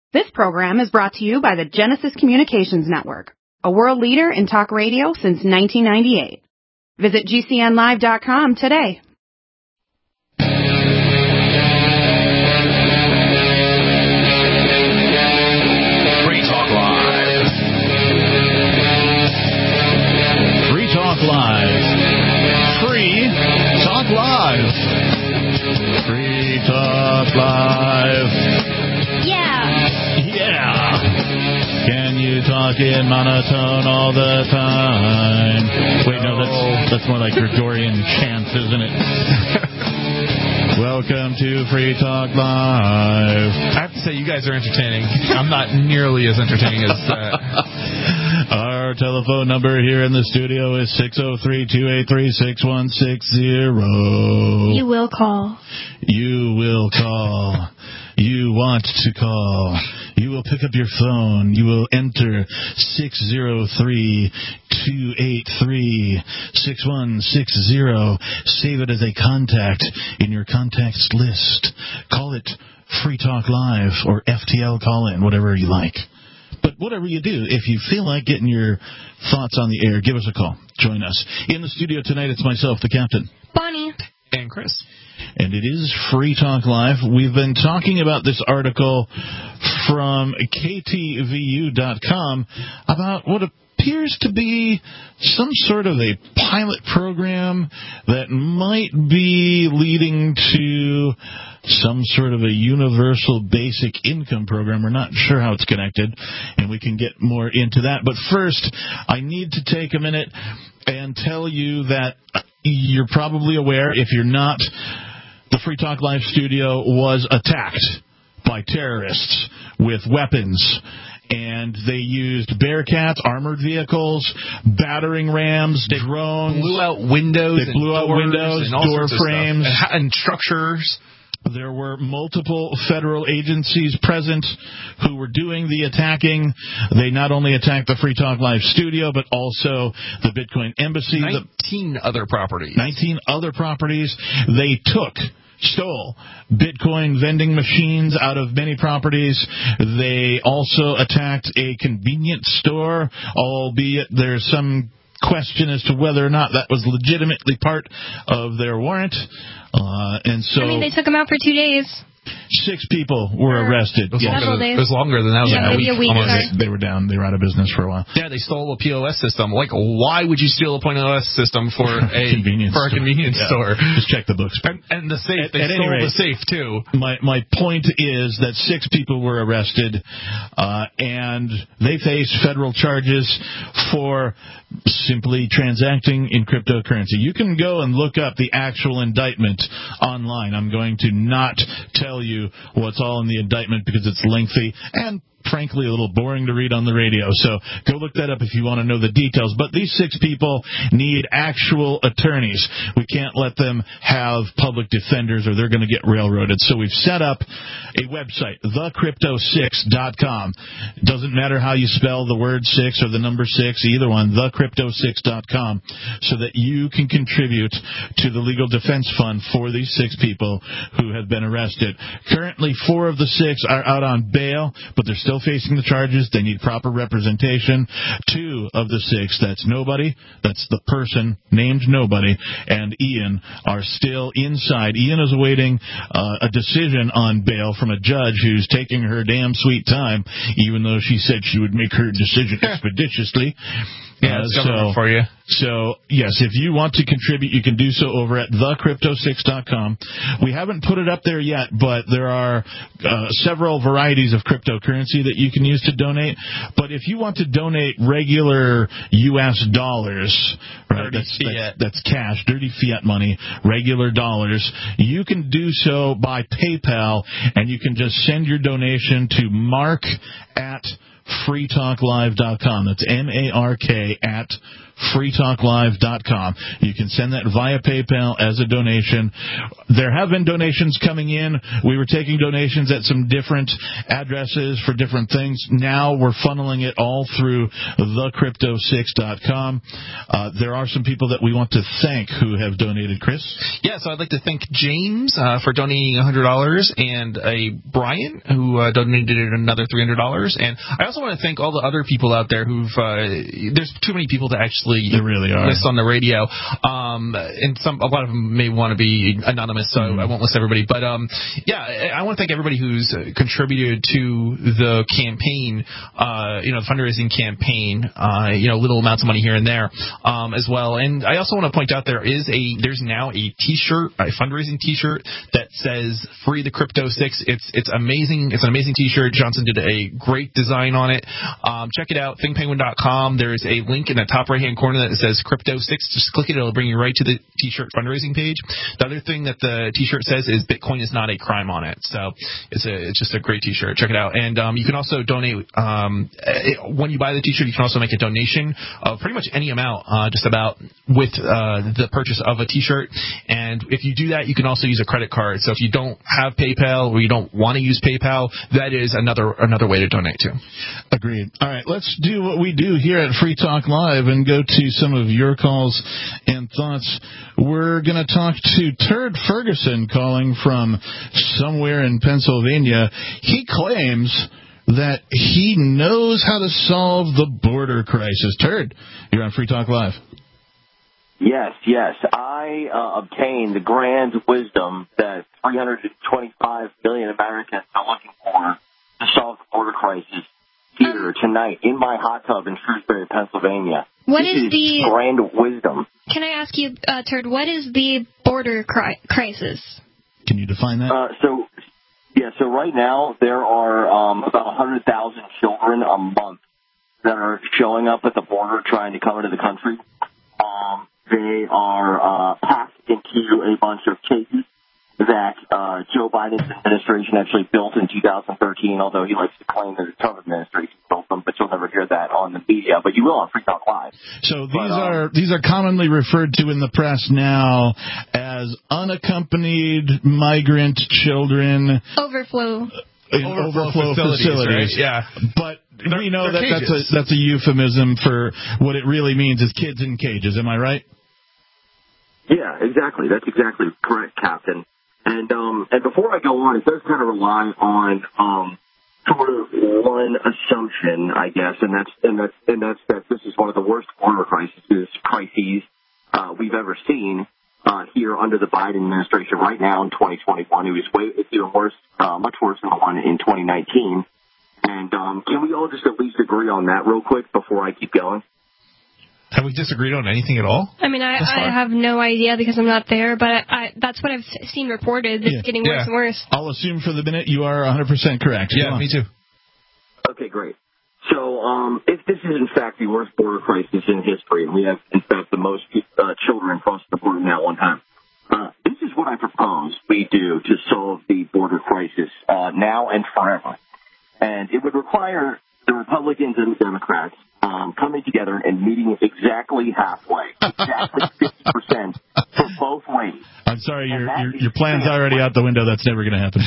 This program is brought to you by the Genesis Communications Network, a world leader in talk radio since 1998. Visit GCNlive.com today. Free Talk Live. Free Talk Live. Free Talk Live. Free Talk Live. Yeah. Can you talk in monotone all the time? Wait, no, that's more like Gregorian chants, isn't it? Welcome to Free Talk Live. I have to say, you guys are entertaining. I'm not nearly as entertaining as Our telephone number here in the studio is 603-283-6160. You will call. You will call. You want to call. You will pick up your phone. You will enter 603-283-6160. Save it as a contact in your contacts list. Call it Free Talk Live or FTL Call-In, whatever you like. But whatever you do, if you feel like getting your thoughts on the air, give us a call. Join us. In the studio tonight, it's myself, the captain. Bonnie. And Chris. And it is Free Talk Live. We've been talking about this article from KTVU.com about what appears to be some sort of a pilot program that might be leading to some sort of a universal basic income program. We're not sure how it's connected, and we can get more into that. But first, I need to take a minute and tell you that you're probably aware, if you're not, the Free Talk Live studio was attacked by terrorists with weapons. And they used Bearcats, armored vehicles, battering rams, drones. Blew out windows. They blew out windows, door frames. And structures. There were multiple federal agencies present who were doing the attacking. They not only attacked the Free Talk Live studio, but also the Bitcoin Embassy. 19 other properties. 19 other properties. They stole Bitcoin vending machines out of many properties. They also attacked a convenience store, albeit there's some question as to whether or not that was legitimately part of their warrant. And so, I mean, they took them out for 2 days. 6 people were arrested. It was longer than that. Maybe a week. They were down. They were out of business for a while. Yeah, they stole a POS system. Like, why would you steal a POS system for a convenience store? Just check the books. And the safe. They stole the safe too. My point is that 6 people were arrested, and they face federal charges for simply transacting in cryptocurrency. You can go and look up the actual indictment online. I'm going to not tell you what's all in the indictment because it's lengthy and frankly a little boring to read on the radio. So go look that up if you want to know the details. But these 6 people need actual attorneys. We can't let them have public defenders or they're going to get railroaded. So we've set up a website, thecrypto6.com. Doesn't matter how you spell the word 6 or the number 6, either one, thecrypto6.com, so that you can contribute to the legal defense fund for these 6 people who have been arrested. Currently, 4 of the 6 are out on bail, but they're still facing the charges. They need proper representation. 2 of the 6, that's nobody, that's the person named Nobody, and Ian are still inside. Ian is awaiting a decision on bail from a judge who's taking her damn sweet time, even though she said she would make her decision expeditiously. Yeah, it's government for you. So, yes, if you want to contribute, you can do so over at thecrypto6.com. We haven't put it up there yet, but there are several varieties of cryptocurrency that you can use to donate. But if you want to donate regular U.S. dollars, right, that's cash, dirty fiat money, regular dollars, you can do so by PayPal, and you can just send your donation to mark@freetalklive.com. That's MARK at freetalklive.com. You can send that via PayPal as a donation. There have been donations coming in. We were taking donations at some different addresses for different things. Now we're funneling it all through thecrypto6.com. There are some people that we want to thank who have donated, Chris. Yeah, so I'd like to thank James for donating $100 and Brian who donated another $300. And I also want to thank all the other people out there who've there's too many people to actually list on the radio. And a lot of them may want to be anonymous, so I won't list everybody. But I want to thank everybody who's contributed to the campaign, the fundraising campaign, little amounts of money here and there, as well. And I also want to point out there's now a T-shirt, a fundraising T-shirt that says "Free the Crypto 6." It's amazing. It's an amazing T-shirt. Johnson did a great design on it. Check it out, thinkpenguin.com. There's a link in the top right-hand corner that says Crypto 6. Just click it. It'll bring you right to the T-shirt fundraising page. The other thing that the T-shirt says is Bitcoin is not a crime on it. So it's just a great T-shirt. Check it out. And you can also donate. When you buy the T-shirt, you can also make a donation of pretty much any amount, just about with the purchase of a T-shirt. And if you do that, you can also use a credit card. So if you don't have PayPal or you don't want to use PayPal, that is another way to donate too. Agreed. All right, let's do what we do here at Free Talk Live and go to some of your calls and thoughts. We're going to talk to Turd Ferguson calling from somewhere in Pennsylvania. He claims that he knows how to solve the border crisis. Turd, you're on Free Talk Live. Yes. I obtained the grand wisdom that 325 million Americans are looking for to solve the border crisis here tonight in my hot tub in Shrewsbury, Pennsylvania. What is the grand wisdom? Can I ask you, Turd, what is the border crisis? Can you define that? So right now there are about 100,000 children a month that are showing up at the border trying to come into the country. They are packed into a bunch of cases that Joe Biden's administration actually built in 2013, although he likes to claim that the Trump administration built them, but you'll never hear that on the media. But you will on Free Talk Live. So these are commonly referred to in the press now as unaccompanied migrant children. Overflow facilities. Right? Yeah. But we know that's a euphemism for what it really means is kids in cages. Am I right? Yeah, exactly. That's exactly correct, Captain. And before I go on, it does kind of rely on sort of one assumption, I guess, and that's that this is one of the worst border crises we've ever seen here under the Biden administration right now in 2021. It's even worse, much worse than the one in 2019. And can we all just at least agree on that real quick before I keep going? Have we disagreed on anything at all? I mean, I have no idea because I'm not there, but that's what I've seen reported. It's getting worse and worse. I'll assume for the minute you are 100% correct. Yeah, me too. Okay, great. So if this is, in fact, the worst border crisis in history, and we have, in fact, the most children crossing the border now at one time, this is what I propose we do to solve the border crisis now and forever. And it would require the Republicans and the Democrats coming together and meeting exactly halfway, exactly 50% for both ways. I'm sorry, your plan's already out the window. That's never going to happen.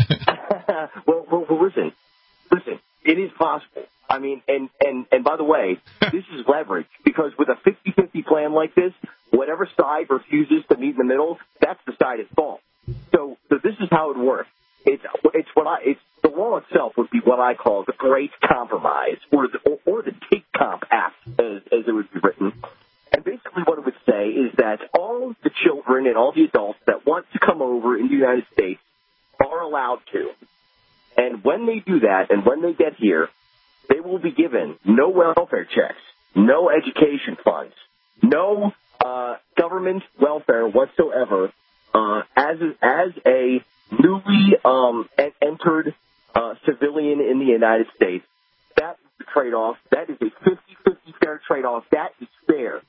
well, listen, it is possible. I mean, and by the way, this is leverage because with a 50-50 plan like this, whatever side refuses to meet in the middle, that's the side at fault. So this is how it works. It's the law itself would be what I call the Great Compromise, or the Take Comp Act, as it would be written. And basically what it would say is that all the children and all the adults that want to come over in the United States are allowed to. And when they do that, and when they get here, they will be given no welfare checks, no education funds, no government welfare whatsoever as a newly entered civilian in the United States. That's the trade-off. That is a 50-50 fair trade-off. That is fair.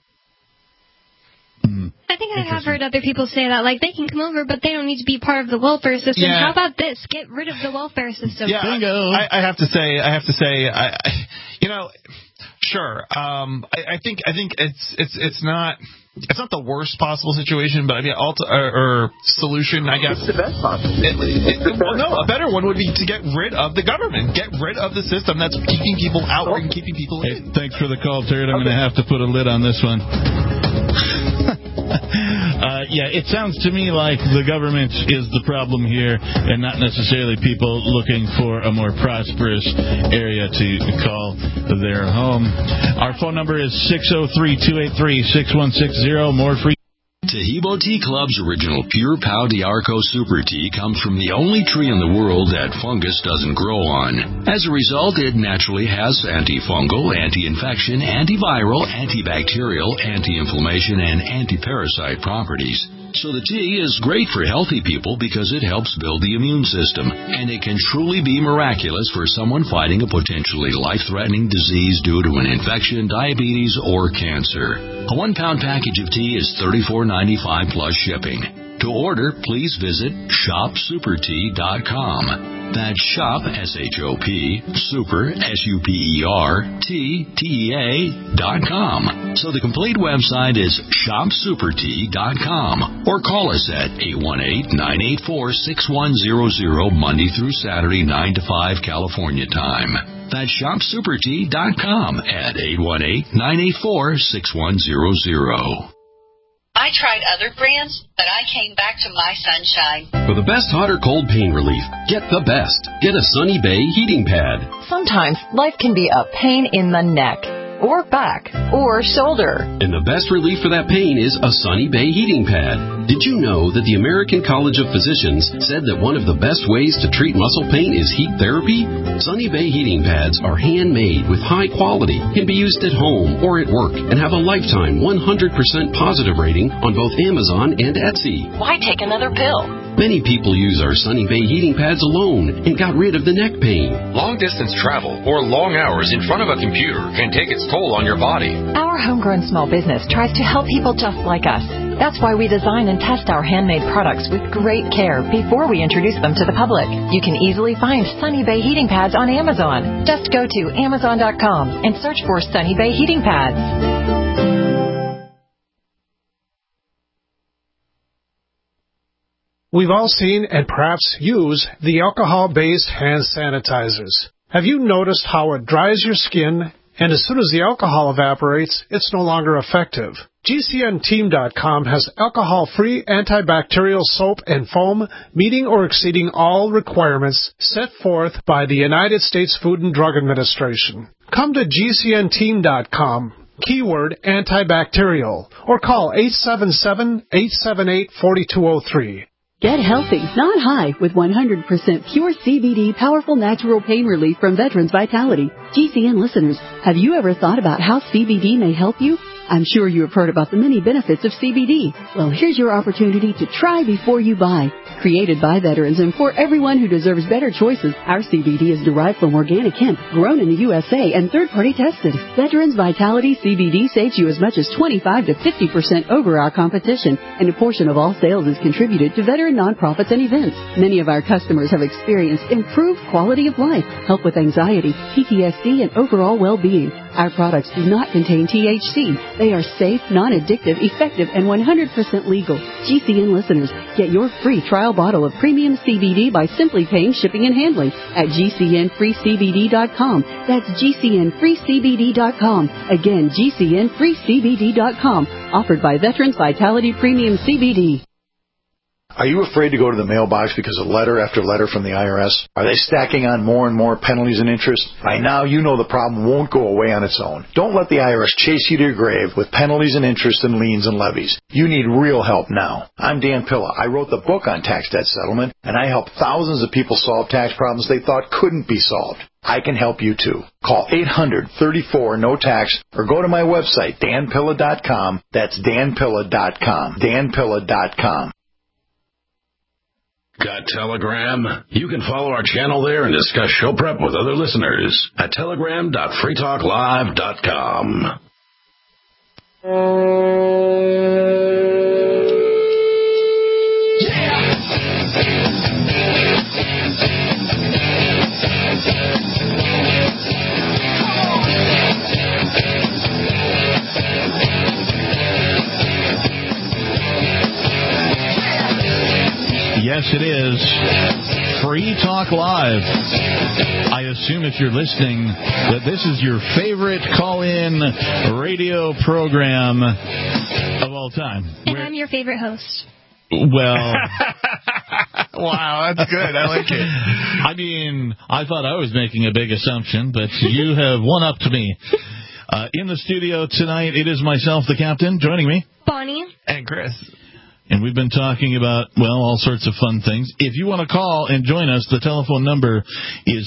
I think I have heard other people say that, like, they can come over, but they don't need to be part of the welfare system. Yeah. How about this? Get rid of the welfare system. Yeah, I have to say, Sure. I think it's not the worst possible situation, but I mean, or solution, I guess. It's the best possible situation. A better one would be to get rid of the government, get rid of the system that's keeping people out and keeping people in. Thanks for the call, Terry. I'm going to have to put a lid on this one. It sounds to me like the government is the problem here and not necessarily people looking for a more prosperous area to call their home. Our phone number is 603-283-6160. More free. Taheebo Tea Club's original Pure Pau d'Arco Super Tea comes from the only tree in the world that fungus doesn't grow on. As a result, it naturally has antifungal, anti-infection, antiviral, antibacterial, anti-inflammation, and anti-parasite properties. So the tea is great for healthy people because it helps build the immune system, and it can truly be miraculous for someone fighting a potentially life-threatening disease due to an infection, diabetes, or cancer. A 1-pound package of tea is $34.95 plus shipping. To order, please visit shopsupertea.com. That's shop, S-H-O-P, super, S-U-P-E-R, T-T-E-A.com. So the complete website is shopsupertea.com. Or call us at 818-984-6100 Monday through Saturday, 9 to 5 California time. That's shopsupertea.com at 818-984-6100. I tried other brands, but I came back to My Sunshine. For the best hot or cold pain relief, get the best. Get a Sunny Bay heating pad. Sometimes life can be a pain in the neck, or back, or shoulder. And the best relief for that pain is a Sunny Bay heating pad. Did you know that the American College of Physicians said that one of the best ways to treat muscle pain is heat therapy? Sunny Bay heating pads are handmade with high quality, can be used at home or at work, and have a lifetime 100% positive rating on both Amazon and Etsy. Why take another pill? Many people use our Sunny Bay heating pads alone and got rid of the neck pain. Long-distance travel or long hours in front of a computer can take its toll on your body. Our homegrown small business tries to help people just like us. That's why we design and test our handmade products with great care before we introduce them to the public. You can easily find Sunny Bay heating pads on Amazon. Just go to Amazon.com and search for Sunny Bay heating pads. We've all seen and perhaps use the alcohol-based hand sanitizers. Have you noticed how it dries your skin, and as soon as the alcohol evaporates, it's no longer effective? GCNteam.com has alcohol-free antibacterial soap and foam meeting or exceeding all requirements set forth by the United States Food and Drug Administration. Come to GCNteam.com, keyword antibacterial, or call 877-878-4203. Get healthy, not high, with 100% pure CBD powerful natural pain relief from Veterans Vitality. GCN listeners, have you ever thought about how CBD may help you? I'm sure you have heard about the many benefits of CBD. Well, here's your opportunity to try before you buy. Created by veterans and for everyone who deserves better choices, our CBD is derived from organic hemp, grown in the USA, and third-party tested. Veterans Vitality CBD saves you as much as 25 to 50% over our competition, and a portion of all sales is contributed to veteran nonprofits and events. Many of our customers have experienced improved quality of life, help with anxiety, PTSD, and overall well-being. Our products do not contain THC. They are safe, non-addictive, effective, and 100% legal. GCN listeners, get your free trial bottle of premium CBD by simply paying shipping and handling at GCNFreeCBD.com. That's GCNFreeCBD.com. Again, GCNFreeCBD.com. Offered by Veterans Vitality Premium CBD. Are you afraid to go to the mailbox because of letter after letter from the IRS? Are they stacking on more and more penalties and interest? By now, you know the problem won't go away on its own. Don't let the IRS chase you to your grave with penalties and interest and liens and levies. You need real help now. I'm Dan Pilla. I wrote the book on tax debt settlement, and I helped thousands of people solve tax problems they thought couldn't be solved. I can help you too. Call 800-34-NO-TAX or go to my website, danpilla.com. That's danpilla.com. danpilla.com. Got Telegram? You can follow our channel there and discuss show prep with other listeners at telegram.freetalklive.com. Yes, it is. Free Talk Live. I assume if you're listening that this is your favorite call-in radio program of all time. And I'm your favorite host. Well... Wow, that's good. I like it. I mean, I thought I was making a big assumption, but you have one-upped me. In the studio tonight, it is myself, the captain, joining me. Bonnie. And Chris. And we've been talking about, well, all sorts of fun things. If you want to call and join us, the telephone number is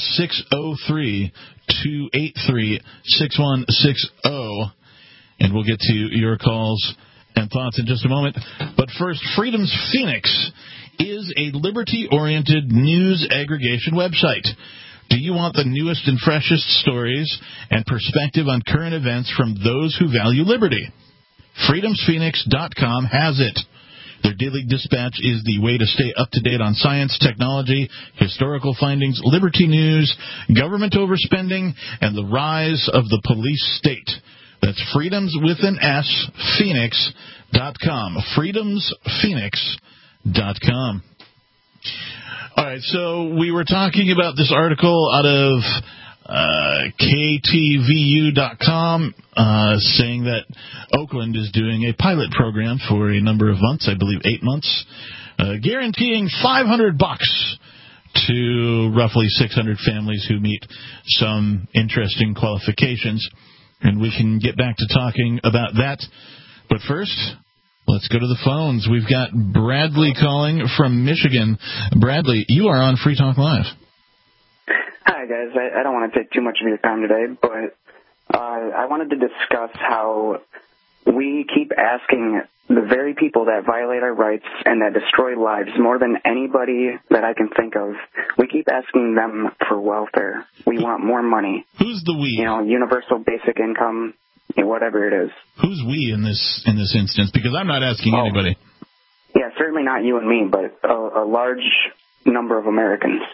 603-283-6160. And we'll get to your calls and thoughts in just a moment. But first, Freedom's Phoenix is a liberty-oriented news aggregation website. Do you want the newest and freshest stories and perspective on current events from those who value liberty? FreedomsPhoenix.com has it. Their daily dispatch is the way to stay up to date on science, technology, historical findings, liberty news, government overspending, and the rise of the police state. That's Freedoms with an S, Phoenix.com. FreedomsPhoenix.com. All right, so we were talking about this article out of KTVU.com saying that Oakland is doing a pilot program for a number of months, I believe 8 months, guaranteeing $500 to roughly 600 families who meet some interesting qualifications. And we can get back to talking about that. But first, let's go to the phones. We've got Bradley calling from Michigan. Bradley, you are on Free Talk Live. Hi, guys. I don't want to take too much of your time today, but I wanted to discuss how we keep asking the very people that violate our rights and that destroy lives more than anybody that I can think of. We keep asking them for welfare. We want more money. Who's the we? You know, universal basic income, whatever it is. Who's we in this instance? Because I'm not asking anybody. Yeah, certainly not you and me, but a large number of Americans.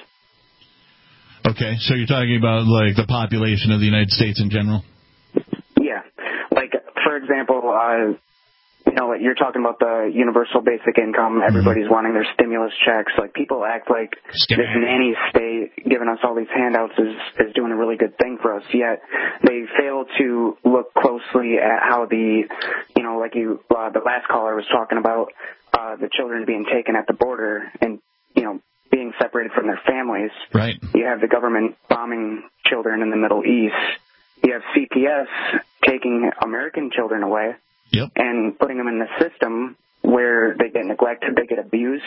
Okay, so you're talking about, like, the population of the United States in general? Yeah. Like, for example, like you're talking about the universal basic income. Everybody's wanting their stimulus checks. Like, people act like this nanny state giving us all these handouts is doing a really good thing for us, yet they fail to look closely at how the last caller was talking about the children being taken at the border and, being separated from their families. Right. You have the government bombing children in the Middle East. You have CPS taking American children away. Yep. And putting them in the system where they get neglected, they get abused.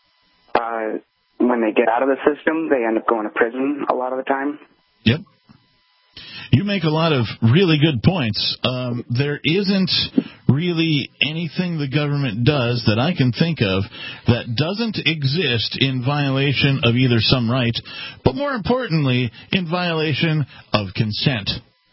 When they get out of the system, they end up going to prison a lot of the time. Yep. You make a lot of really good points. There isn't really anything the government does that I can think of that doesn't exist in violation of either some right, but more importantly, in violation of consent.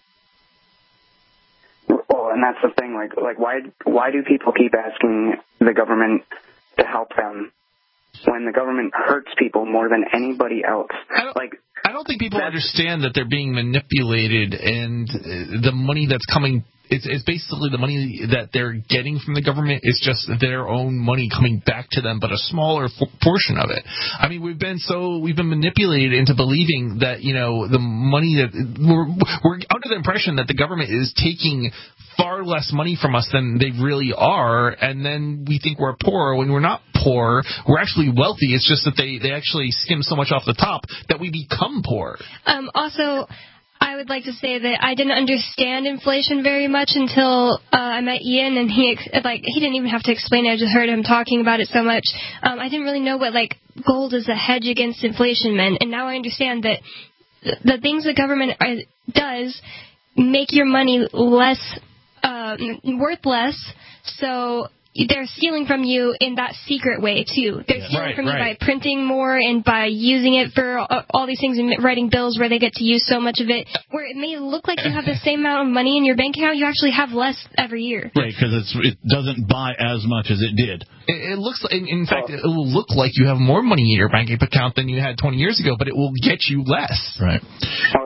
Well, and that's the thing. Like why do people keep asking the government to help them when the government hurts people more than anybody else? I don't think people understand that they're being manipulated, and the money that's coming. It's basically the money that they're getting from the government is just their own money coming back to them, but a smaller portion of it. I mean, we've been manipulated into believing that, the money that we're under the impression that the government is taking far less money from us than they really are, and then we think we're poor when we're not poor. We're actually wealthy. It's just that they actually skim so much off the top that we become poor. Also, I would like to say that I didn't understand inflation very much until I met Ian, and he didn't even have to explain it. I just heard him talking about it so much. I didn't really know what gold as a hedge against inflation meant, and now I understand that the things the government does make your money less worth less. So they're stealing from you in that secret way, too. They're stealing from you by printing more and by using it for all these things and writing bills where they get to use so much of it. Where it may look like you have the same amount of money in your bank account, you actually have less every year. Right, because it doesn't buy as much as it did. It looks like, in fact, it will look like you have more money in your bank account than you had 20 years ago, but it will get you less. Right. Oh,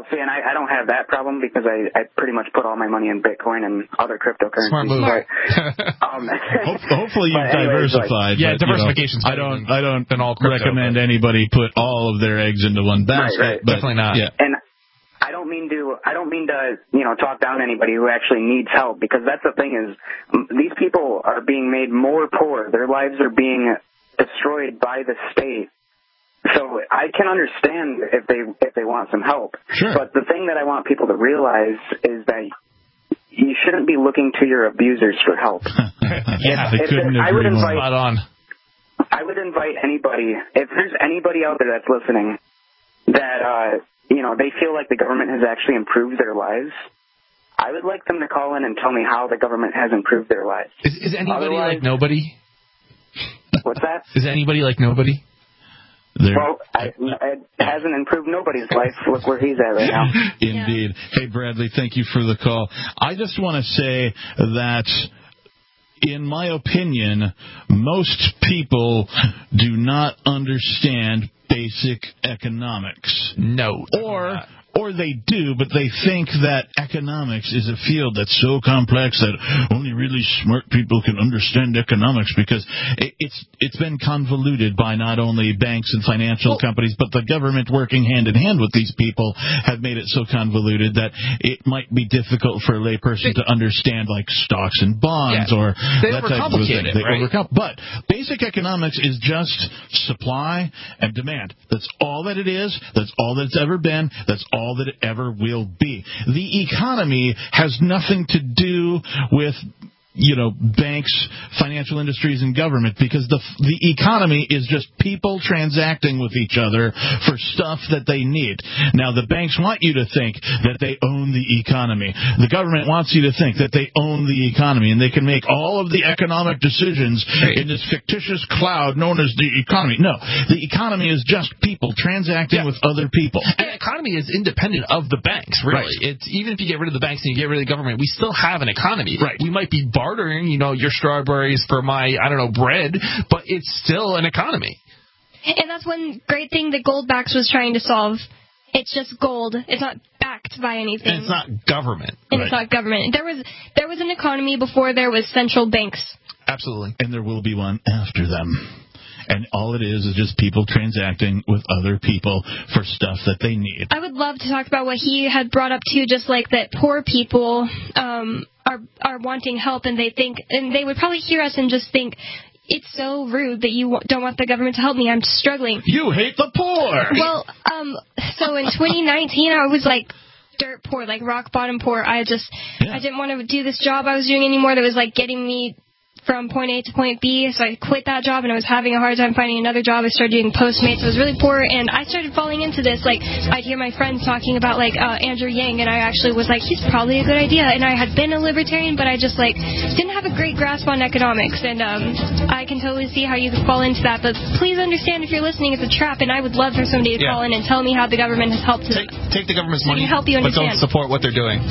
see, and I don't have that problem because I pretty much put all my money in Bitcoin and other cryptocurrencies. Smart move. Hopefully you've diversified. Diversification. I don't recommend anybody put all of their eggs into one basket. Right. But, definitely not. Yeah. And I don't mean to talk down anybody who actually needs help, because that's the thing is these people are being made more poor. Their lives are being destroyed by the state. So I can understand if they want some help. Sure. But the thing that I want people to realize is that you shouldn't be looking to your abusers for help. I would invite anybody, if there's anybody out there that's listening that they feel like the government has actually improved their lives, I would like them to call in and tell me how the government has improved their lives. Is anybody like nobody? What's that? Is anybody like nobody? Well, it hasn't improved nobody's life. Look where he's at right now. Indeed. Hey, Bradley, thank you for the call. I just want to say that, in my opinion, most people do not understand basic economics. No. Or they do, but they think that economics is a field that's so complex that only really smart people can understand economics, because it's been convoluted by not only banks and financial companies, but the government working hand in hand with these people have made it so convoluted that it might be difficult for a layperson to understand, like stocks and bonds or that type of thing. But basic economics is just supply and demand. That's all that it is. That's all that it's ever been. That's all that it ever will be. The economy has nothing to do with banks, financial industries, and government, because the economy is just people transacting with each other for stuff that they need. Now, the banks want you to think that they own the economy. The government wants you to think that they own the economy, and they can make all of the economic decisions in this fictitious cloud known as the economy. No, the economy is just people transacting with other people. And the economy is independent of the banks, really. Right. It's even if you get rid of the banks and you get rid of the government, we still have an economy. Right. We might be bartering, your strawberries for my, bread, but it's still an economy. And that's one great thing that Goldbacks was trying to solve. It's just gold. It's not backed by anything. And it's not government. And it's not government. There was an economy before there was central banks. Absolutely. And there will be one after them. And all it is just people transacting with other people for stuff that they need. I would love to talk about what he had brought up too, just like that poor people are wanting help, and they would probably hear us and just think, it's so rude that you don't want the government to help me. I'm struggling. You hate the poor. Well, so in 2019, I was like dirt poor, like rock bottom poor. I didn't want to do this job I was doing anymore that was like getting me from point A to point B, so I quit that job, and I was having a hard time finding another job. I started doing Postmates. I was really poor, and I started falling into this. Like, I'd hear my friends talking about, Andrew Yang, and I actually was like, he's probably a good idea. And I had been a libertarian, but I just, didn't have a great grasp on economics, and I can totally see how you could fall into that. But please understand, if you're listening, it's a trap, and I would love for somebody to call in and tell me how the government has helped them. Take the government's money, help you but understand. don't support what they're doing.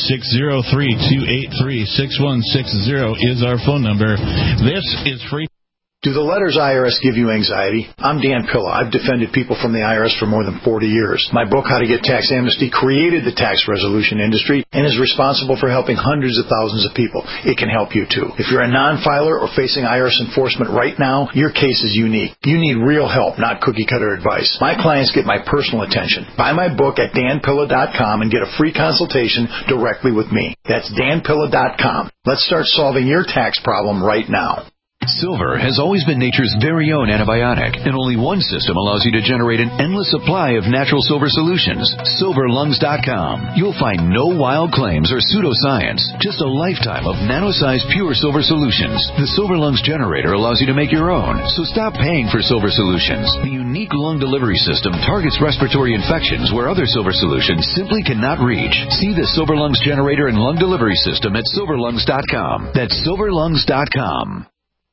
603-283-6160 is our phone number. This is free. Do the letters IRS give you anxiety? I'm Dan Pilla. I've defended people from the IRS for more than 40 years. My book, How to Get Tax Amnesty, created the tax resolution industry and is responsible for helping hundreds of thousands of people. It can help you, too. If you're a non-filer or facing IRS enforcement right now, your case is unique. You need real help, not cookie-cutter advice. My clients get my personal attention. Buy my book at danpilla.com and get a free consultation directly with me. That's danpilla.com. Let's start solving your tax problem right now. Silver has always been nature's very own antibiotic, and only one system allows you to generate an endless supply of natural silver solutions. SilverLungs.com. You'll find no wild claims or pseudoscience, just a lifetime of nano-sized pure silver solutions. The Silver Lungs generator allows you to make your own, so stop paying for silver solutions. The unique lung delivery system targets respiratory infections where other silver solutions simply cannot reach. See the Silver Lungs generator and lung delivery system at SilverLungs.com. That's SilverLungs.com.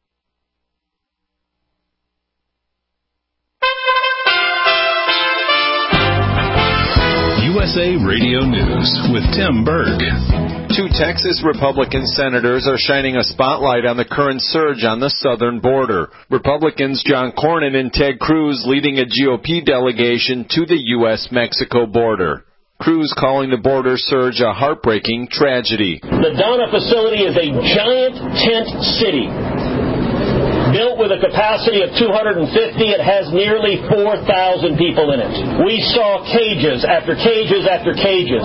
USA Radio News with Tim Berg. Two Texas Republican senators are shining a spotlight on the current surge on the southern border. Republicans John Cornyn and Ted Cruz leading a GOP delegation to the U.S.-Mexico border. Crews calling the border surge a heartbreaking tragedy. The Donna facility is a giant tent city. Built with a capacity of 250, it has nearly 4,000 people in it. We saw cages after cages after cages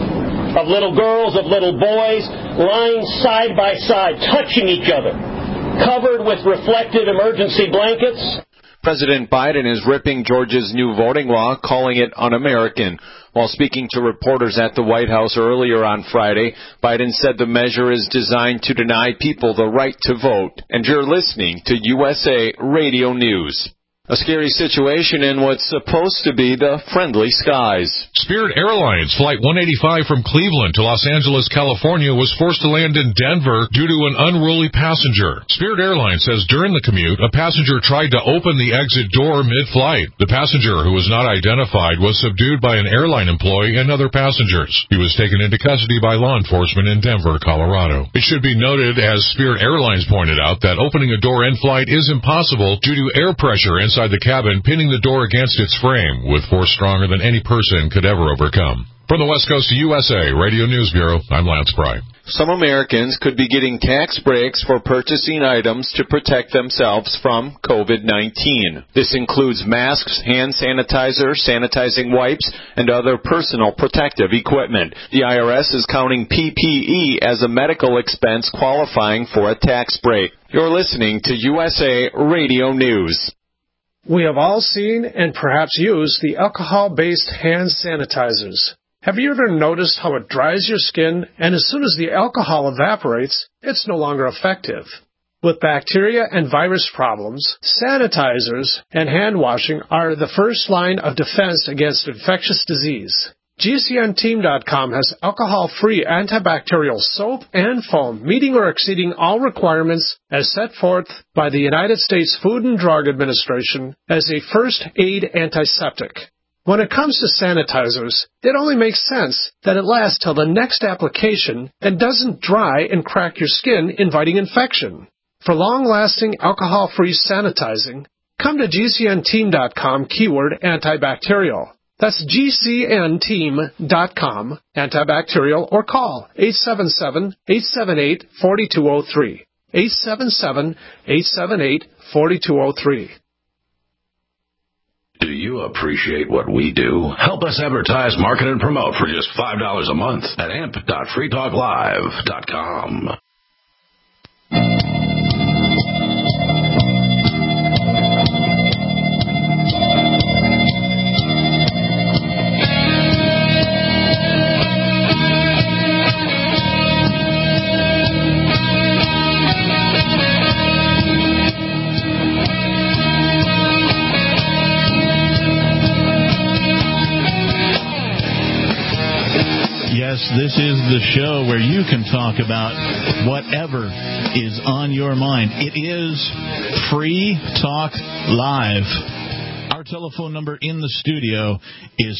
of little girls, of little boys, lying side by side, touching each other, covered with reflective emergency blankets. President Biden is ripping Georgia's new voting law, calling it un-American. While speaking to reporters at the White House earlier on Friday, Biden said the measure is designed to deny people the right to vote. And you're listening to USA Radio News. A scary situation in what's supposed to be the friendly skies. Spirit Airlines Flight 185 from Cleveland to Los Angeles, California was forced to land in Denver due to an unruly passenger. Spirit Airlines says during the commute, a passenger tried to open the exit door mid-flight. The passenger, who was not identified, was subdued by an airline employee and other passengers. He was taken into custody by law enforcement in Denver, Colorado. It should be noted, as Spirit Airlines pointed out, that opening a door in flight is impossible due to air pressure inside the cabin, pinning the door against its frame with force stronger than any person could ever overcome. From the West Coast to USA Radio News Bureau, I'm Lance Pry. Some Americans could be getting tax breaks for purchasing items to protect themselves from COVID-19. This includes masks, hand sanitizer, sanitizing wipes, and other personal protective equipment. The IRS is counting PPE as a medical expense qualifying for a tax break. You're listening to USA Radio News. We have all seen and perhaps used the alcohol-based hand sanitizers. Have you ever noticed how it dries your skin, and as soon as the alcohol evaporates, it's no longer effective? With bacteria and virus problems, sanitizers and hand washing are the first line of defense against infectious disease. GCNteam.com has alcohol-free antibacterial soap and foam meeting or exceeding all requirements as set forth by the United States Food and Drug Administration as a first aid antiseptic. When it comes to sanitizers, it only makes sense that it lasts till the next application and doesn't dry and crack your skin, inviting infection. For long-lasting alcohol-free sanitizing, come to GCNteam.com keyword antibacterial. That's GCNteam.com, antibacterial, or call 877-878-4203. 877-878-4203. Do you appreciate what we do? Help us advertise, market, and promote for just $5 a month at amp.freetalklive.com. Yes, this is the show where you can talk about whatever is on your mind. It is Free Talk Live. Our telephone number in the studio is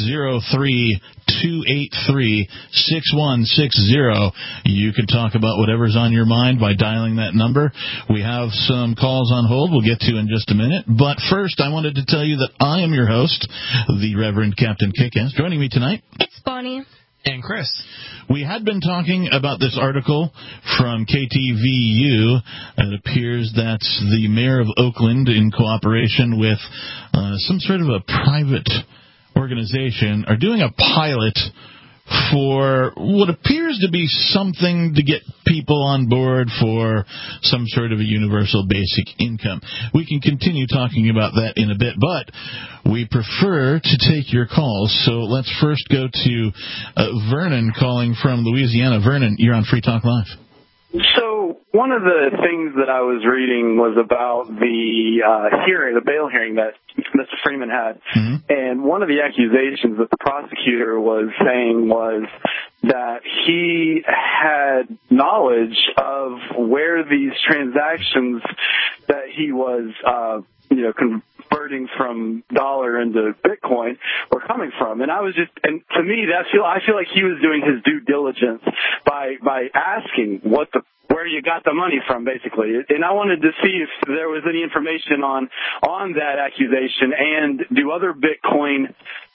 603-283-6160. You can talk about whatever's on your mind by dialing that number. We have some calls on hold we'll get to in just a minute. But first, I wanted to tell you that I am your host, the Reverend Captain Kickass. Joining me tonight, it's Bonnie. And Chris. We had been talking about this article from KTVU. It appears that the mayor of Oakland, in cooperation with some sort of a private organization, are doing a pilot for what appears to be something to get people on board for some sort of a universal basic income. We can continue talking about that in a bit, but we prefer to take your calls. So let's first go to Vernon calling from Louisiana. Vernon, you're on Free Talk Live. So one of the things that I was reading was about the hearing, the bail hearing that Mr. Freeman had. Mm-hmm. And one of the accusations that the prosecutor was saying was that he had knowledge of where these transactions that he was, converting from dollar into Bitcoin were coming from. And and to me, I feel like he was doing his due diligence by asking where you got the money from, basically. And I wanted to see if there was any information on that accusation, and do other Bitcoin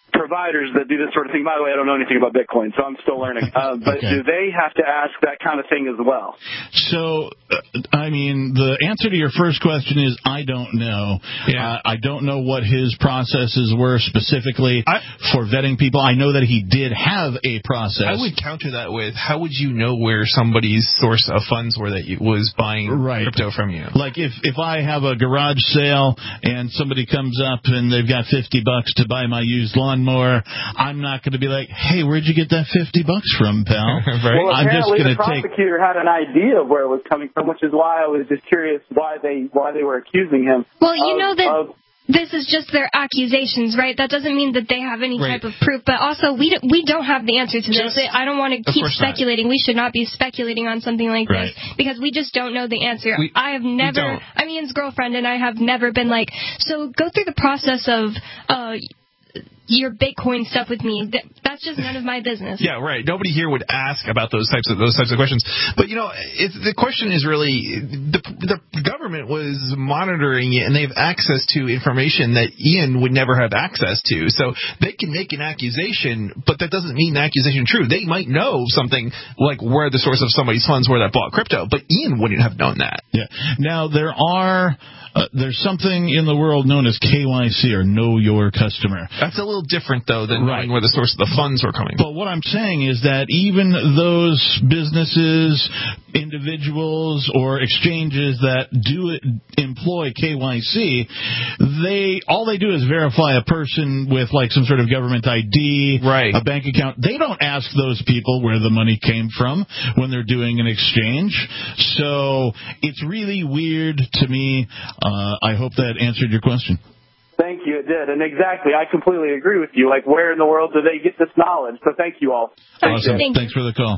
providers that do this sort of thing. By the way, I don't know anything about Bitcoin, so I'm still learning. But do they have to ask that kind of thing as well? So, I mean, the answer to your first question is I don't know. Yeah. I don't know what his processes were specifically for vetting people. I know that he did have a process. I would counter that with, how would you know where somebody's source of funds were that was buying crypto from you? Like if I have a garage sale and somebody comes up and they've got $50 to buy my used lawnmower, I'm not going to be like, hey, where'd you get that $50 from, pal? Right. Well, apparently the prosecutor had an idea of where it was coming from, which is why I was just curious why they were accusing him. Well, you know that this is just their accusations, right? That doesn't mean that they have any type of proof. But also, we don't have the answer to this. I don't want to keep speculating. We should not be speculating on something like this because we just don't know the answer. I'm Ian's girlfriend, and I have never been like, so go through the process of your Bitcoin stuff with me. That's just none of my business. Yeah, right. Nobody here would ask about those types of questions. But the question is really the government was monitoring it, and they have access to information that Ian would never have access to. So they can make an accusation, but that doesn't mean the accusation is true. They might know something like where the source of somebody's funds were that bought crypto, but Ian wouldn't have known that. Yeah. Now there's something in the world known as KYC, or Know Your Customer. That's a little different, though, than knowing where the source of the funds were coming from. But what I'm saying is that even those businesses, individuals, or exchanges that do employ KYC, all they do is verify a person with like some sort of government ID, a bank account. They don't ask those people where the money came from when they're doing an exchange. So it's really weird to me. I hope that answered your question. Thank you, it did. And exactly, I completely agree with you. Like, where in the world do they get this knowledge? So thank you all. Awesome. Thanks for the call.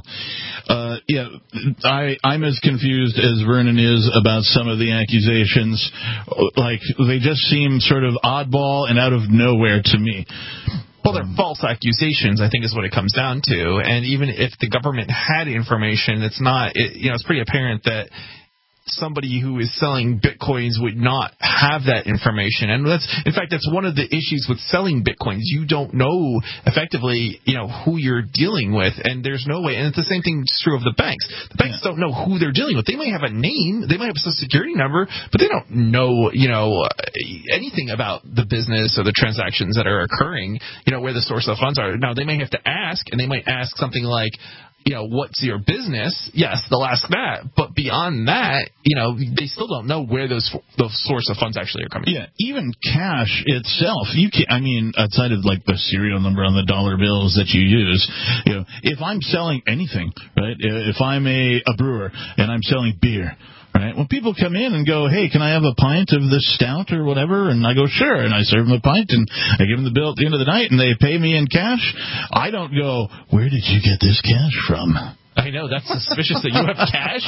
I'm as confused as Vernon is about some of the accusations. Like, they just seem sort of oddball and out of nowhere to me. Well, they're false accusations, I think, is what it comes down to. And even if the government had information, it's pretty apparent that somebody who is selling Bitcoins would not have that information. And that's one of the issues with selling Bitcoins. You don't know effectively, who you're dealing with, and there's no way. And it's the same thing true of the banks. The banks don't know who they're dealing with. They might have a name, they might have a social security number, but they don't know, anything about the business or the transactions that are occurring, where the source of funds are. Now, they may have to ask, and they might ask something like, what's your business? Yes, they'll ask that. But beyond that, they still don't know where those source of funds actually are coming from. Yeah, even cash itself, outside of like the serial number on the dollar bills that you use, if I'm selling anything, right? If I'm a brewer and I'm selling beer, right? When people come in and go, hey, can I have a pint of this stout or whatever? And I go, sure. And I serve them a pint and I give them the bill at the end of the night and they pay me in cash. I don't go, where did you get this cash from? I know, that's suspicious that you have cash.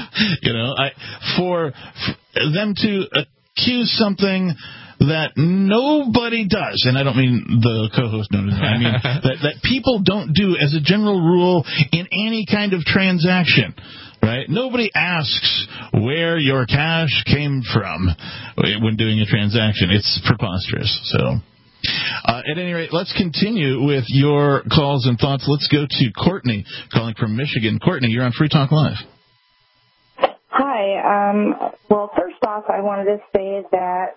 For them to accuse something that nobody does, and I don't mean the co-host noted, I mean that people don't do as a general rule in any kind of transaction. Right? Nobody asks where your cash came from when doing a transaction. It's preposterous. So, at any rate, let's continue with your calls and thoughts. Let's go to Courtney, calling from Michigan. Courtney, you're on Free Talk Live. Hi. Well, first off, I wanted to say that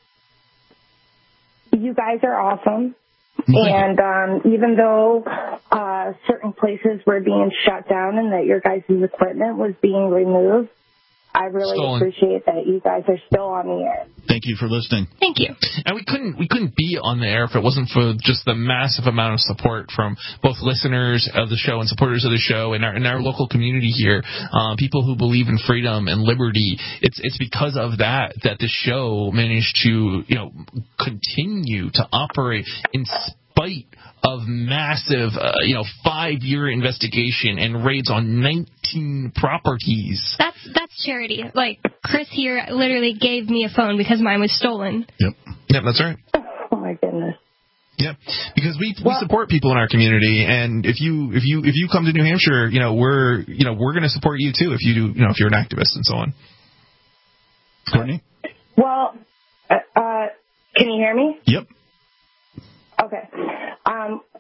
you guys are awesome. And even though certain places were being shut down and that your guys' equipment was being removed, I really appreciate that you guys are still on the air. Thank you for listening. Thank you. And we couldn't be on the air if it wasn't for just the massive amount of support from both listeners of the show and supporters of the show and our local community here, people who believe in freedom and liberty. It's because of that the show managed to continue to operate in spite of massive 5-year investigation and raids on 19 properties. That's charity. Like, Chris here literally gave me a phone because mine was stolen. Yep, that's right. Oh my goodness. Yeah, because we support people in our community, and if you come to New Hampshire, we're going to support you too if you do, if you're an activist and so on. Courtney? Well, can you hear me? Yep. Okay.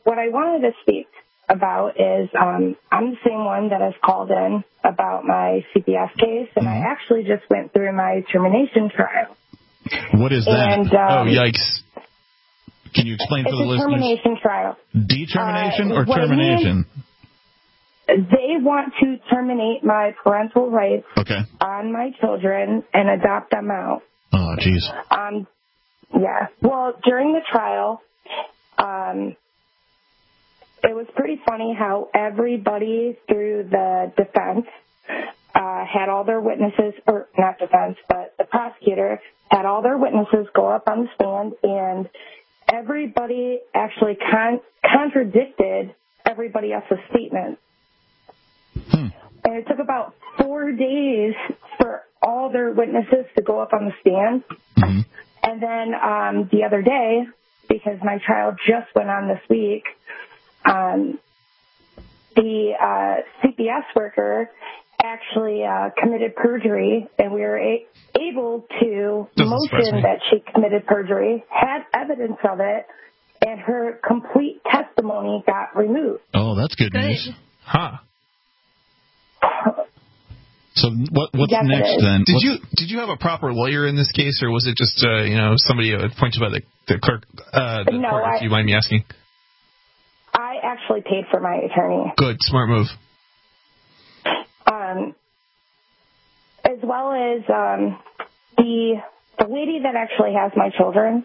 what I wanted to speak about is I'm the same one that has called in about my CPS case, and I actually just went through my termination trial. What is that? And, oh, yikes. Can you explain for the listeners? It's a termination trial. Determination or termination? They want to terminate my parental rights on my children and adopt them out. Oh, jeez. Yeah. Well, during the trial, it was pretty funny how everybody through the defense had all their witnesses, or not defense, but the prosecutor had all their witnesses go up on the stand, and everybody actually contradicted everybody else's statement. And it took about 4 days for all their witnesses to go up on the stand. And then the other day, because my trial just went on this week, the CPS worker actually committed perjury, and we were able to motion that she committed perjury, had evidence of it, and her complete testimony got removed. Oh, that's good news. Huh. So what's next then? Did you have a proper lawyer in this case, or was it just somebody appointed by the clerk? No, court, if you mind me asking. I actually paid for my attorney. Good, smart move. As well as the lady that actually has my children.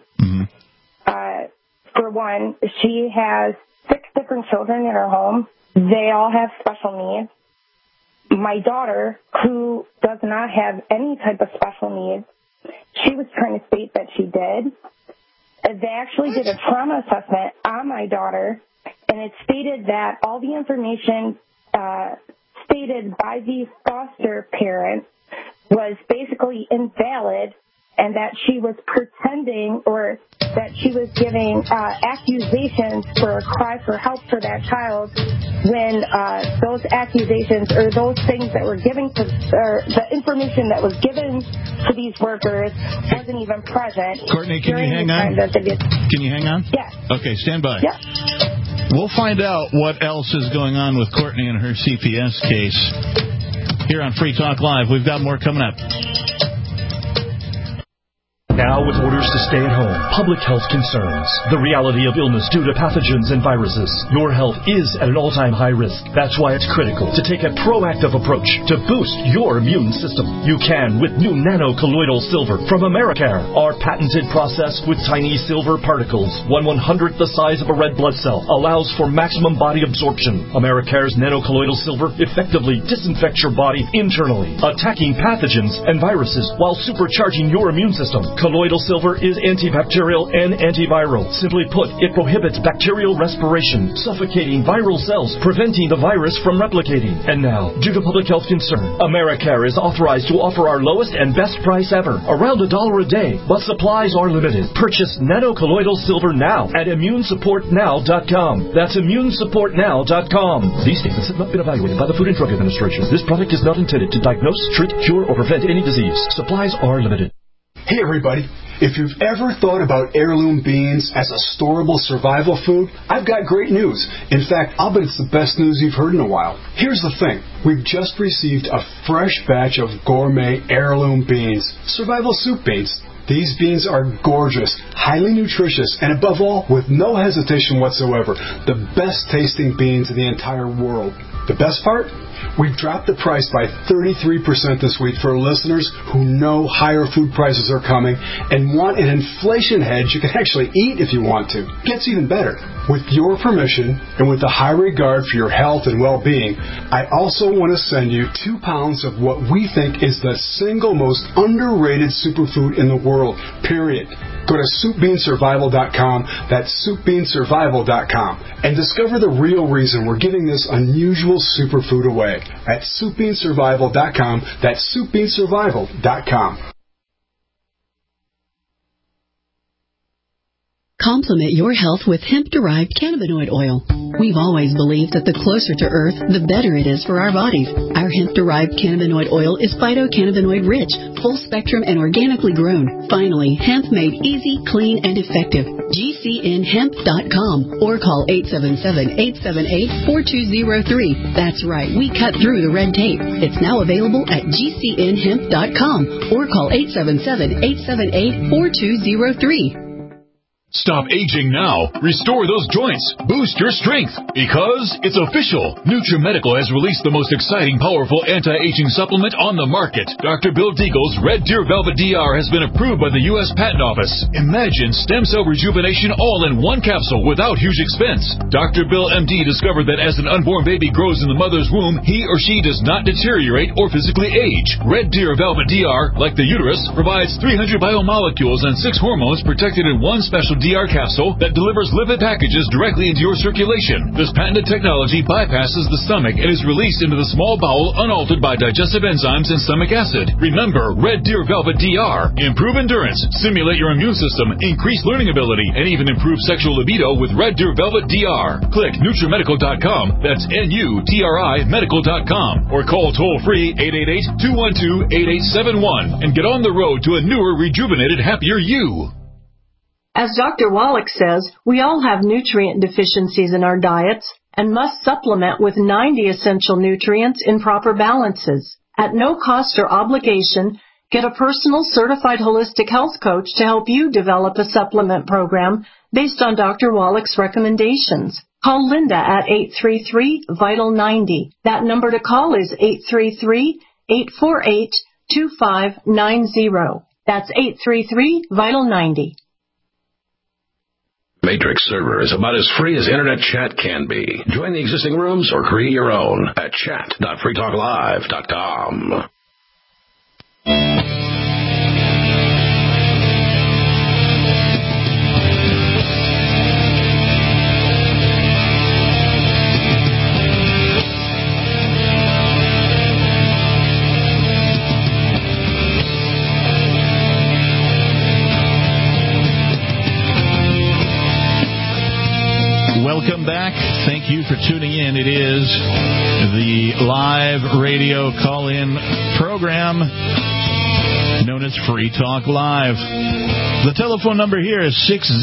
For one, she has 6 different children in her home. They all have special needs. My daughter, who does not have any type of special needs, she was trying to state that she did. They actually did a trauma assessment on my daughter, and it stated that all the information stated by the foster parent was basically invalid, and that she was pretending, or that she was giving accusations for a cry for help for that child, when those accusations or those things that were given to, or the information that was given to these workers wasn't even present. Courtney, can you hang on? Can you hang on? Yes. Okay, stand by. Yeah. We'll find out what else is going on with Courtney and her CPS case here on Free Talk Live. We've got more coming up. Now with orders to stay at home, public health concerns, the reality of illness due to pathogens and viruses, your health is at an all-time high risk. That's why it's critical to take a proactive approach to boost your immune system. You can with new nano-colloidal silver from Americare. Our patented process with tiny silver particles, 1/100th the size of a red blood cell, allows for maximum body absorption. Americare's nano-colloidal silver effectively disinfects your body internally, attacking pathogens and viruses while supercharging your immune system. Colloidal silver is antibacterial and antiviral. Simply put, it prohibits bacterial respiration, suffocating viral cells, preventing the virus from replicating. And now, due to public health concern, Americare is authorized to offer our lowest and best price ever, around $1 a day, but supplies are limited. Purchase nano-colloidal silver now at immunesupportnow.com. That's immunesupportnow.com. These statements have not been evaluated by the Food and Drug Administration. This product is not intended to diagnose, treat, cure, or prevent any disease. Supplies are limited. Hey everybody, if you've ever thought about heirloom beans as a storable survival food, I've got great news. In fact, I'll bet it's the best news you've heard in a while. Here's the thing. We've just received a fresh batch of gourmet heirloom beans, survival soup beans. These beans are gorgeous, highly nutritious, and above all, with no hesitation whatsoever, the best tasting beans in the entire world. The best part? We've dropped the price by 33% this week for listeners who know higher food prices are coming and want an inflation hedge you can actually eat if you want to. It gets even better. With your permission and with a high regard for your health and well-being, I also want to send you 2 pounds of what we think is the single most underrated superfood in the world, period. Go to SoupBeanSurvival.com, that's SoupBeanSurvival.com, and discover the real reason we're giving this unusual superfood away at SoupBeanSurvival.com, that's SoupBeanSurvival.com. Complement your health with hemp-derived cannabinoid oil. We've always believed that the closer to Earth, the better it is for our bodies. Our hemp-derived cannabinoid oil is phytocannabinoid rich, full spectrum, and organically grown. Finally, hemp made easy, clean, and effective. GCNhemp.com or call 877-878-4203. That's right, we cut through the red tape. It's now available at GCNhemp.com or call 877-878-4203. Stop aging now. Restore those joints. Boost your strength. Because it's official. NutriMedical has released the most exciting, powerful anti-aging supplement on the market. Dr. Bill Deagle's Red Deer Velvet DR has been approved by the U.S. Patent Office. Imagine stem cell rejuvenation all in one capsule without huge expense. Dr. Bill MD discovered that as an unborn baby grows in the mother's womb, he or she does not deteriorate or physically age. Red Deer Velvet DR, like the uterus, provides 300 biomolecules and 6 hormones protected in one special DR capsule that delivers lipid packages directly into your circulation. This patented technology bypasses the stomach and is released into the small bowel unaltered by digestive enzymes and stomach acid. Remember, Red Deer Velvet DR. Improve endurance, stimulate your immune system, increase learning ability, and even improve sexual libido with Red Deer Velvet DR. Click NutriMedical.com. That's NUTRI Medical.com. Or call toll-free 888-212-8871 and get on the road to a newer, rejuvenated, happier you. As Dr. Wallach says, we all have nutrient deficiencies in our diets and must supplement with 90 essential nutrients in proper balances. At no cost or obligation, get a personal certified holistic health coach to help you develop a supplement program based on Dr. Wallach's recommendations. Call Linda at 833-VITAL-90. That number to call is 833-848-2590. That's 833-VITAL-90. Matrix server is about as free as internet chat can be. Join the existing rooms or create your own at chat.freetalklive.com. Welcome back. Thank you for tuning in. It is the live radio call-in program known as Free Talk Live. The telephone number here is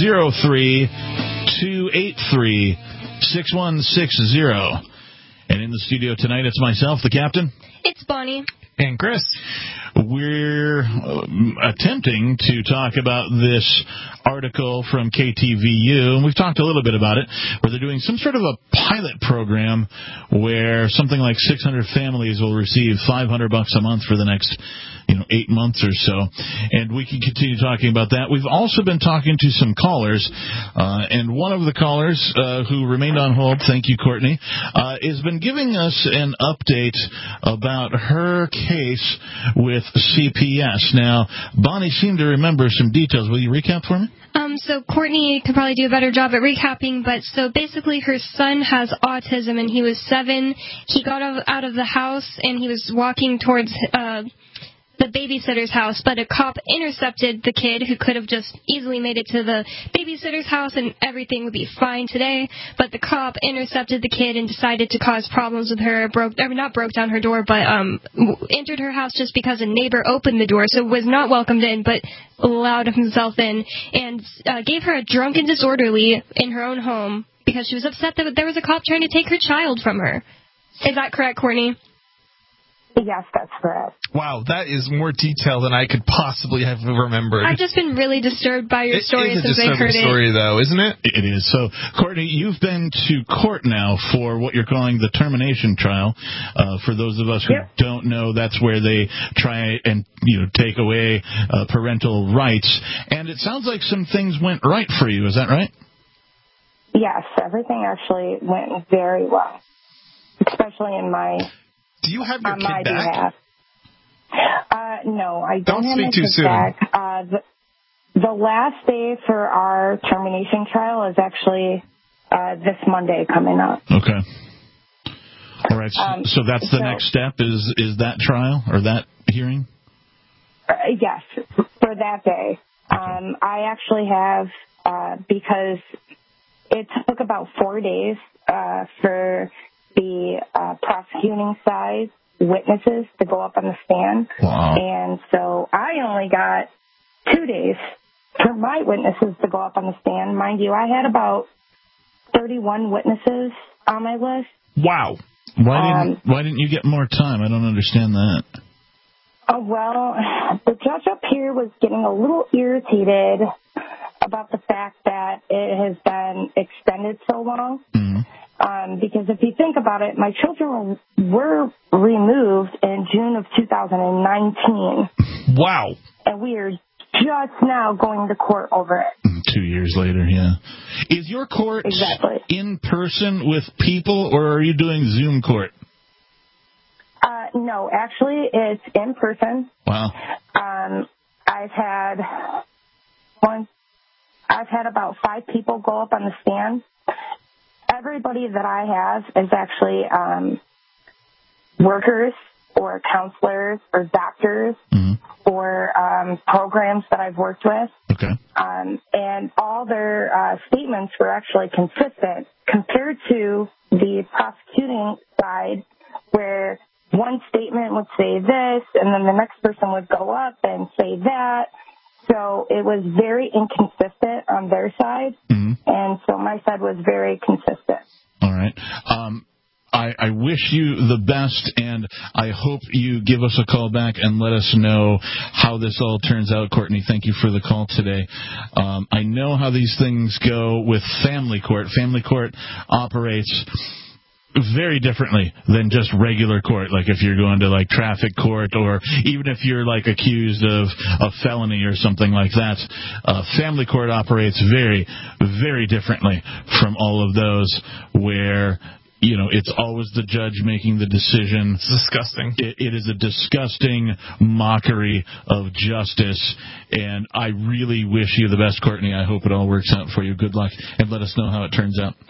603-283-6160. And in the studio tonight, it's myself, the captain. It's Bonnie. And Chris. We're attempting to talk about this article from KTVU, and we've talked a little bit about it, where they're doing some sort of a pilot program where something like 600 families will receive $500 a month for the next 8 months or so, and we can continue talking about that. We've also been talking to some callers, and one of the callers who remained on hold, thank you, Courtney, has been giving us an update about her case with CPS. Now, Bonnie seemed to remember some details. Will you recap for me? So Courtney could probably do a better job at recapping, but so basically her son has autism, and he was 7. He got out of the house, and he was walking towards the babysitter's house, but a cop intercepted the kid who could have just easily made it to the babysitter's house and everything would be fine today, but the cop intercepted the kid and decided to cause problems with her, not broke down her door, but entered her house just because a neighbor opened the door, so was not welcomed in, but allowed himself in, and gave her a drunken disorderly in her own home because she was upset that there was a cop trying to take her child from her. Is that correct, Courtney? Yes, that's correct. Wow, that is more detail than I could possibly have remembered. I've just been really disturbed by your story since I heard it. It's a story, though, isn't it? It is. So, Courtney, you've been to court now for what you're calling the termination trial. For those of us who don't know, that's where they try and take away parental rights. And it sounds like some things went right for you. Is that right? Yes, everything actually went very well, especially in my. Do you have your kid back? Behalf. No, I don't have my kid back. The last day for our termination trial is actually this Monday coming up. Okay. All right. So that's the next step is that trial or that hearing? Yes, for that day. I actually have because it took about 4 days for the prosecuting side witnesses to go up on the stand. Wow. And so I only got 2 days for my witnesses to go up on the stand. Mind you, I had about 31 witnesses on my list. Wow. Why didn't you get more time? I don't understand that. Oh, well, the judge up here was getting a little irritated about the fact that it has been extended so long. Because if you think about it, my children were removed in June of 2019. Wow. And we are just now going to court over it. 2 years later, yeah. Is your court in person with people, or are you doing Zoom court? No, actually, it's in person. Wow. I've had about 5 people go up on the stand. Everybody that I have is actually workers or counselors or doctors or programs that I've worked with. Okay. And all their statements were actually consistent compared to the prosecuting side, where one statement would say this and then the next person would go up and say that. So it was very inconsistent on their side, and so my side was very consistent. All right. I wish you the best, and I hope you give us a call back and let us know how this all turns out. Courtney, thank you for the call today. I know how these things go with family court. Family court operates very differently than just regular court, like if you're going to like traffic court, or even if you're like accused of a felony or something like that. Family court operates very, very differently from all of those, where it's always the judge making the decision. It's disgusting. It is a disgusting mockery of justice, and I really wish you the best, Courtney. I hope it all works out for you. Good luck, and let us know how it turns out.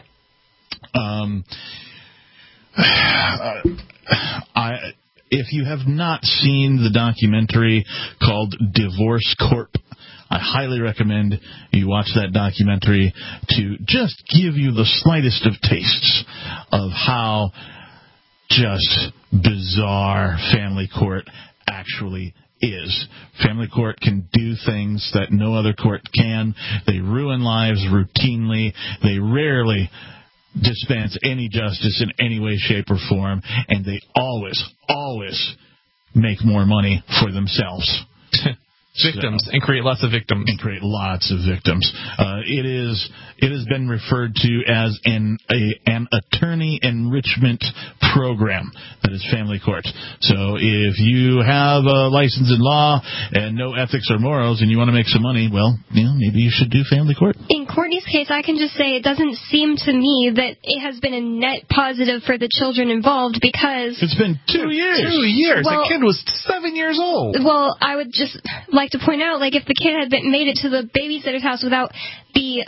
If you have not seen the documentary called Divorce Corp, I highly recommend you watch that documentary to just give you the slightest of tastes of how just bizarre family court actually is. Family court can do things that no other court can. They ruin lives routinely. They rarely dispense any justice in any way, shape, or form, and they always make more money for themselves. Victims, and create lots of victims. It has been referred to as an attorney enrichment program. That is family court. So if you have a license in law and no ethics or morals and you want to make some money, well, maybe you should do family court. In Courtney's case, I can just say it doesn't seem to me that it has been a net positive for the children involved, because it's been 2 years. 2 years. Well, the kid was 7 years old. Well, I would just like to point out, like, if the kid had made it to the babysitter's house without the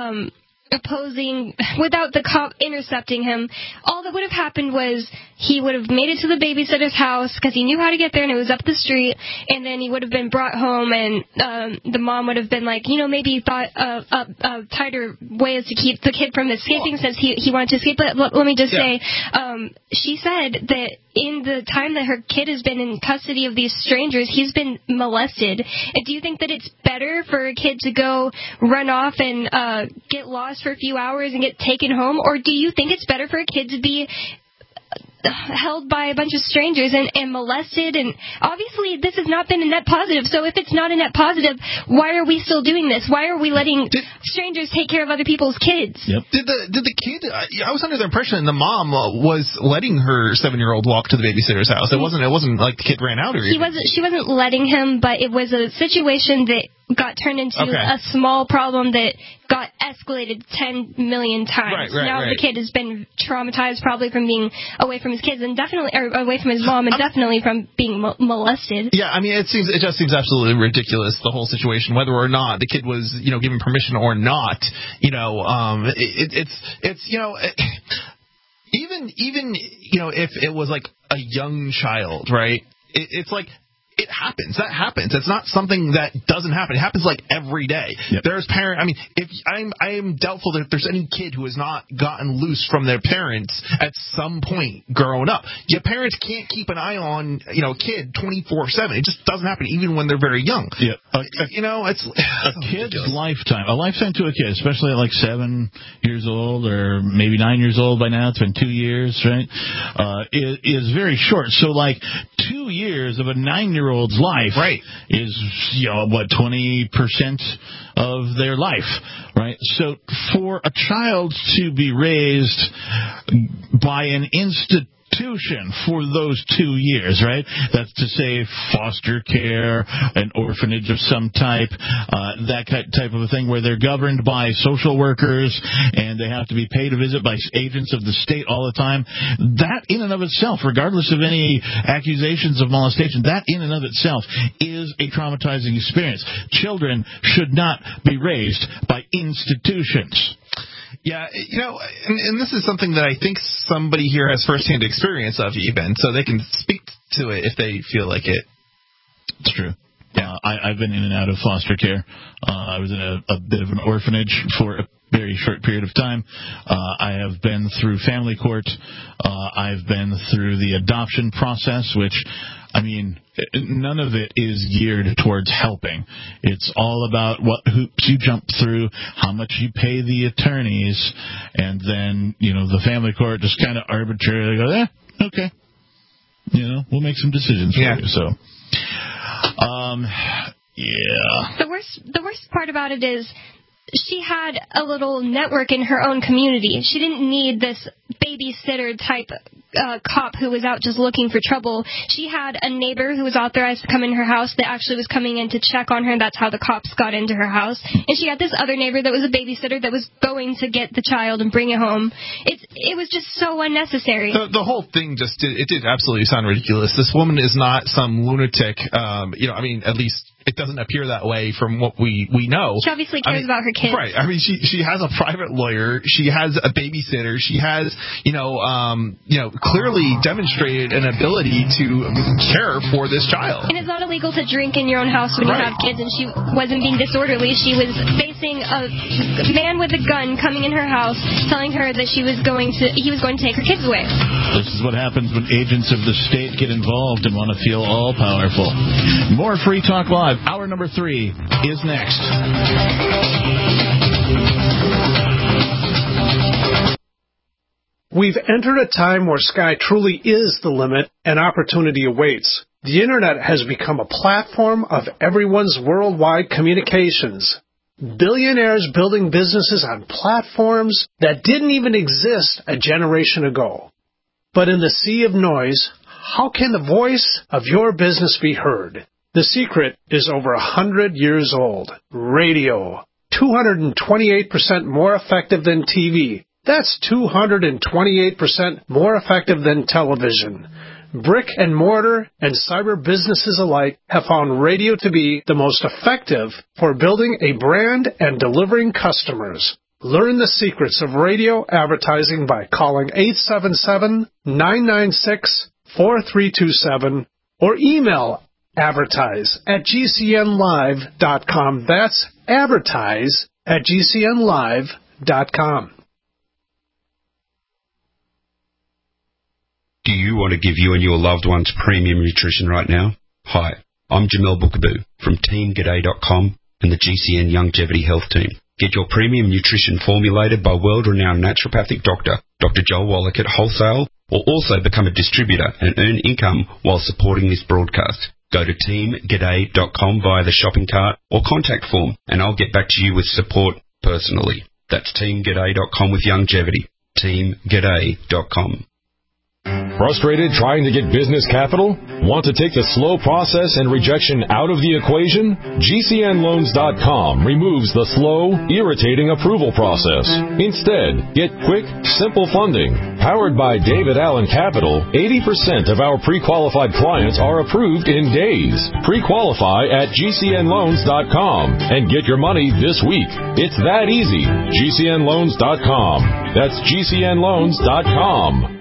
without the cop intercepting him, all that would have happened was he would have made it to the babysitter's house because he knew how to get there and it was up the street, and then he would have been brought home, and the mom would have been like, maybe thought of tighter ways to keep the kid from escaping, since he wanted to escape. But let me just say, she said that in the time that her kid has been in custody of these strangers, he's been molested. And do you think that it's better for a kid to go run off and get lost for a few hours and get taken home? Or do you think it's better for a kid to be held by a bunch of strangers and molested? And obviously this has not been a net positive. So if it's not a net positive, why are we still doing this? Why are we letting strangers take care of other people's kids? Yep. Did the kid, I was under the impression the mom was letting her 7-year-old walk to the babysitter's house. It wasn't like the kid ran out or anything. She wasn't letting him, but it was a situation that got turned into a small problem that got escalated 10 million times. Now the kid has been traumatized, probably from being away from his kids, and definitely away from his mom, and definitely from being molested. Yeah, I mean, it just seems absolutely ridiculous, the whole situation, whether or not the kid was given permission or not. Even if it was like a young child, right? It's like, it happens. That happens. It's not something that doesn't happen. It happens like every day. Yep. There's parents. I mean, if I am doubtful that if there's any kid who has not gotten loose from their parents at some point growing up. Your parents can't keep an eye on a kid 24/7. It just doesn't happen, even when they're very young. Yeah. It's a kid's lifetime. A lifetime to a kid, especially at like 7 years old or maybe 9 years old by now. It's been 2 years, right? Is very short. So like 2 years of a 9-year-old's life, right, is 20% of their life, right? So for a child to be raised by an institution for those 2 years, right? That's to say foster care, an orphanage of some type, that type of a thing where they're governed by social workers and they have to be paid to visit by agents of the state all the time. That in and of itself, regardless of any accusations of molestation, that in and of itself is a traumatizing experience. Children should not be raised by institutions. Yeah, and this is something that I think somebody here has firsthand experience of, even, so they can speak to it if they feel like it. It's true. Yeah, I've been in and out of foster care. I was in a bit of an orphanage for a very short period of time. I have been through family court. I've been through the adoption process, which, I mean, none of it is geared towards helping. It's all about what hoops you jump through, how much you pay the attorneys, and then, the family court just kind of arbitrarily goes, okay. We'll make some decisions for you. So, yeah. The worst part about it is she had a little network in her own community. She didn't need this babysitter type cop who was out just looking for trouble. She had a neighbor who was authorized to come in her house that actually was coming in to check on her, and that's how the cops got into her house. And she had this other neighbor that was a babysitter that was going to get the child and bring it home. It was just so unnecessary. The whole thing it did absolutely sound ridiculous. This woman is not some lunatic. At least it doesn't appear that way from what we know. She obviously cares about her kids. Right. I mean, she has a private lawyer. She has a babysitter. She has, clearly demonstrated an ability to care for this child. And it's not illegal to drink in your own house when you have kids, and she wasn't being disorderly. She was facing a man with a gun coming in her house, telling her that he was going to take her kids away. This is what happens when agents of the state get involved and want to feel all-powerful. More Free Talk Live. Hour number 3 is next. We've entered a time where sky truly is the limit and opportunity awaits. The Internet has become a platform of everyone's worldwide communications. Billionaires building businesses on platforms that didn't even exist a generation ago. But in the sea of noise, how can the voice of your business be heard? The secret is over 100 years old. Radio. 228% more effective than TV. That's 228% more effective than television. Brick and mortar and cyber businesses alike have found radio to be the most effective for building a brand and delivering customers. Learn the secrets of radio advertising by calling 877-996-4327 or email advertise@gcnlive.com. That's advertise@gcnlive.com. Do you want to give you and your loved ones premium nutrition right now? Hi, I'm Jamel Bookaboo from TeamGaday.com and the GCN Longevity Health Team. Get your premium nutrition formulated by world-renowned naturopathic doctor, Dr. Joel Wallach at Wholesale, or also become a distributor and earn income while supporting this broadcast. Go to TeamGaday.com via the shopping cart or contact form, and I'll get back to you with support personally. That's TeamGaday.com with longevity. TeamGaday.com. Frustrated trying to get business capital? Want to take the slow process and rejection out of the equation? GCNloans.com removes the slow, irritating approval process. Instead, get quick, simple funding. Powered by David Allen Capital, 80% of our pre-qualified clients are approved in days. Pre-qualify at GCNloans.com and get your money this week. It's that easy. GCNloans.com. That's GCNloans.com.